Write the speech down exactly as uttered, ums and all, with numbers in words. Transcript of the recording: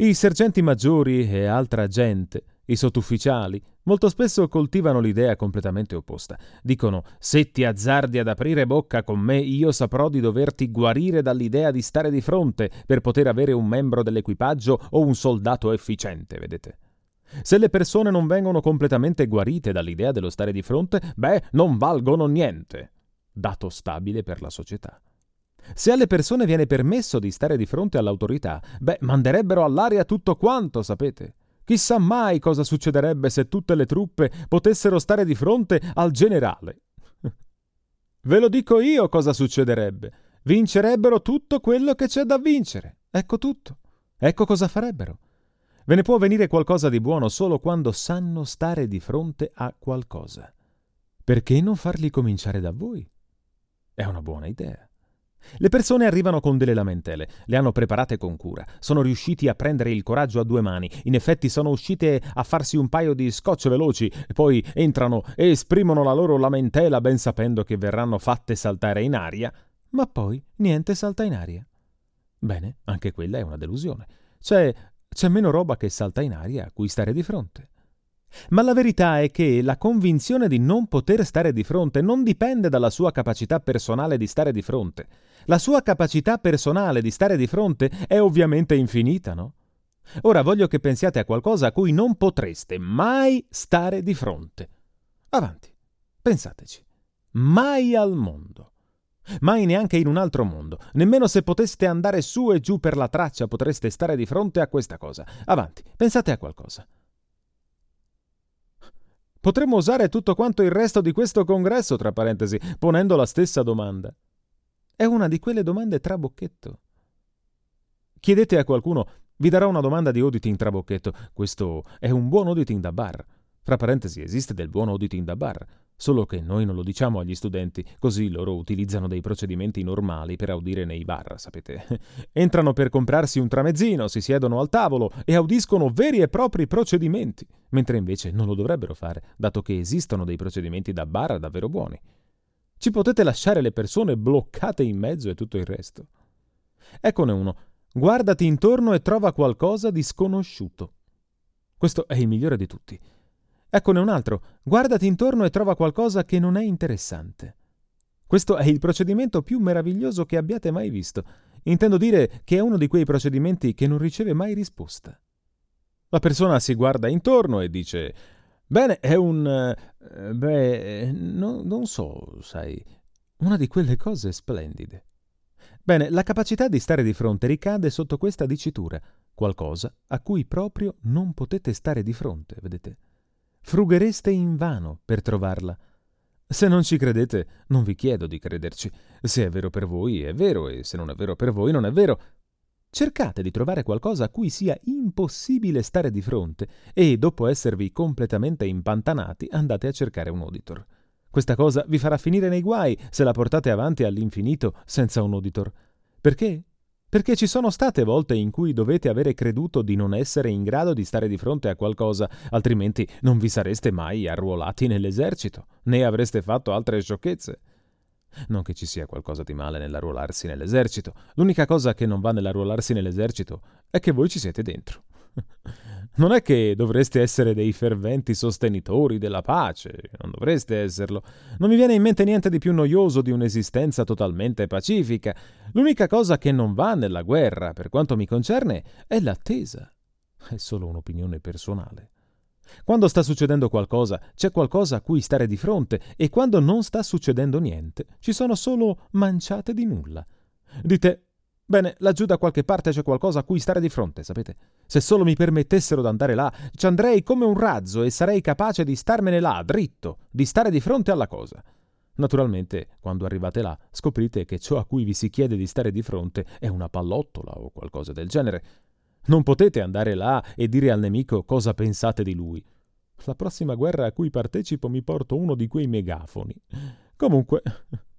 I sergenti maggiori e altra gente, i sottufficiali, molto spesso coltivano l'idea completamente opposta. Dicono: se ti azzardi ad aprire bocca con me, io saprò di doverti guarire dall'idea di stare di fronte per poter avere un membro dell'equipaggio o un soldato efficiente, vedete. Se le persone non vengono completamente guarite dall'idea dello stare di fronte, beh, non valgono niente. Dato stabile per la società. Se alle persone viene permesso di stare di fronte all'autorità, beh, manderebbero all'aria tutto quanto, sapete. Chissà mai cosa succederebbe se tutte le truppe potessero stare di fronte al generale. Ve lo dico io cosa succederebbe. Vincerebbero tutto quello che c'è da vincere. Ecco tutto. Ecco cosa farebbero. Ve ne può venire qualcosa di buono solo quando sanno stare di fronte a qualcosa. Perché non farli cominciare da voi? È una buona idea. Le persone arrivano con delle lamentele, le hanno preparate con cura, sono riusciti a prendere il coraggio a due mani, in effetti sono uscite a farsi un paio di scocce veloci, e poi entrano e esprimono la loro lamentela ben sapendo che verranno fatte saltare in aria, ma poi niente salta in aria. Bene, anche quella è una delusione. C'è, c'è meno roba che salta in aria a cui stare di fronte. Ma la verità è che la convinzione di non poter stare di fronte non dipende dalla sua capacità personale di stare di fronte. La sua capacità personale di stare di fronte è ovviamente infinita, no? Ora voglio che pensiate a qualcosa a cui non potreste mai stare di fronte. Avanti, pensateci. Mai al mondo. Mai neanche in un altro mondo. Nemmeno se poteste andare su e giù per la traccia potreste stare di fronte a questa cosa. Avanti, pensate a qualcosa. Potremmo usare tutto quanto il resto di questo congresso, tra parentesi, ponendo la stessa domanda. È una di quelle domande trabocchetto. Chiedete a qualcuno, vi darà una domanda di auditing trabocchetto. Questo è un buon auditing da bar. Fra parentesi, esiste del buon auditing da bar, solo che noi non lo diciamo agli studenti, così loro utilizzano dei procedimenti normali per audire nei bar, sapete. Entrano per comprarsi un tramezzino, si siedono al tavolo e audiscono veri e propri procedimenti, mentre invece non lo dovrebbero fare, dato che esistono dei procedimenti da bar davvero buoni. Ci potete lasciare le persone bloccate in mezzo e tutto il resto. Eccone uno. Guardati intorno e trova qualcosa di sconosciuto. Questo è il migliore di tutti. Eccone un altro. Guardati intorno e trova qualcosa che non è interessante. Questo è il procedimento più meraviglioso che abbiate mai visto. Intendo dire che è uno di quei procedimenti che non riceve mai risposta. La persona si guarda intorno e dice: bene, è un... Eh, beh, no, non so, sai, una di quelle cose splendide. Bene, la capacità di stare di fronte ricade sotto questa dicitura, qualcosa a cui proprio non potete stare di fronte, vedete? Frughereste invano per trovarla. Se non ci credete, non vi chiedo di crederci. Se è vero per voi, è vero, e se non è vero per voi, non è vero. Cercate di trovare qualcosa a cui sia impossibile stare di fronte e, dopo esservi completamente impantanati, andate a cercare un auditor. Questa cosa vi farà finire nei guai se la portate avanti all'infinito senza un auditor. Perché? Perché ci sono state volte in cui dovete avere creduto di non essere in grado di stare di fronte a qualcosa, altrimenti non vi sareste mai arruolati nell'esercito, né avreste fatto altre sciocchezze. Non che ci sia qualcosa di male nell'arruolarsi nell'esercito. L'unica cosa che non va nell'arruolarsi nell'esercito è che voi ci siete dentro. Non è che dovreste essere dei ferventi sostenitori della pace, non dovreste esserlo. Non mi viene in mente niente di più noioso di un'esistenza totalmente pacifica. L'unica cosa che non va nella guerra, per quanto mi concerne, è l'attesa. È solo un'opinione personale. Quando sta succedendo qualcosa, c'è qualcosa a cui stare di fronte, e quando non sta succedendo niente, ci sono solo manciate di nulla. Dite: bene, laggiù da qualche parte c'è qualcosa a cui stare di fronte, sapete? Se solo mi permettessero d'andare là, ci andrei come un razzo e sarei capace di starmene là, dritto, di stare di fronte alla cosa. Naturalmente, quando arrivate là, scoprite che ciò a cui vi si chiede di stare di fronte è una pallottola o qualcosa del genere. Non potete andare là e dire al nemico cosa pensate di lui. La prossima guerra a cui partecipo mi porto uno di quei megafoni. Comunque,